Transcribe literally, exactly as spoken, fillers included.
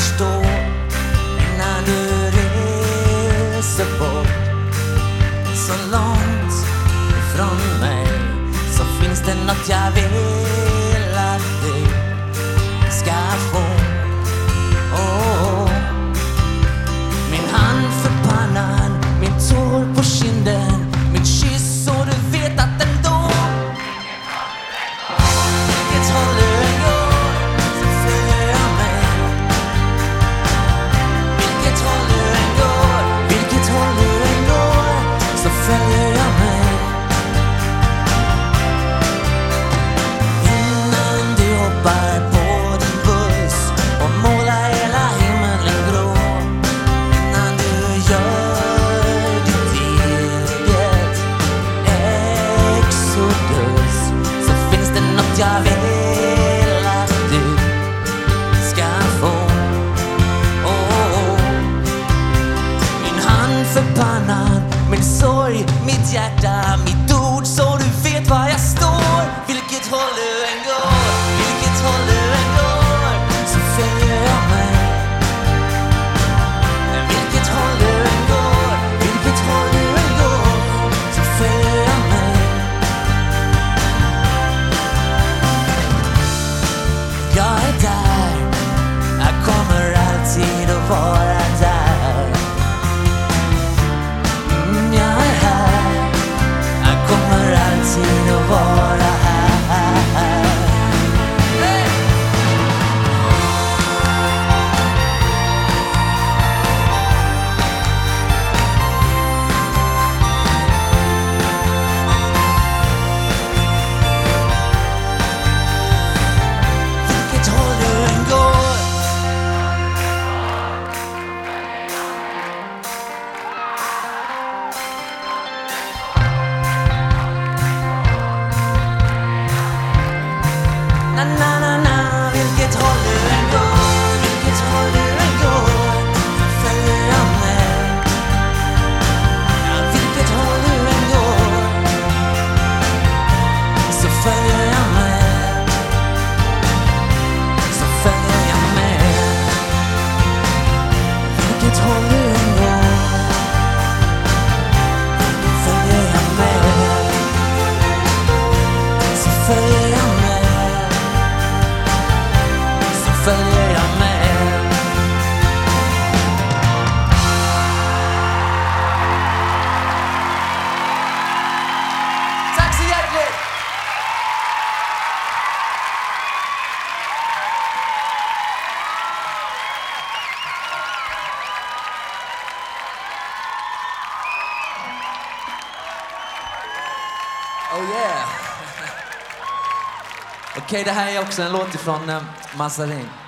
förstå innan du reser bort. Så långt ifrån mig så finns det något jag vill att du ska få. Oh. Min hand för pannan, min tår på kinden, min kyss och du vet att den då vilket håll du än går så följer jag med. Vilket håll du än går, vilket håll du än går så följer jag med. Innan du hoppar på din buss och målar hela himmelen grå, innan du gör ditt eget exodus, så finns det något jag vill att du ska få. Oh. Min hand för pannan, min sorg, mitt hjärta, mitt ord, så du vet var jag står. Vilket håll du än går, vilket håll du än går så följer jag med. Vilket håll du än går, vilket håll du än går så följer jag med. Jag är där, jag kommer alltid att vara där. Mm, jag är här, jag kommer alltid att vara här. Hey! Vilket håll du än går, na na na na, vilket håll du än går, vilket håll du än går så följer jag med. Ja, vilket håll du än går så följer jag med. Så följer jag med. Vilket håll du än går följer jag med. Så följer jag med. Så följer jag med. Tack så hjärtligt! Oh yeah! Okej, det här är också en låt ifrån eh, Mazarin.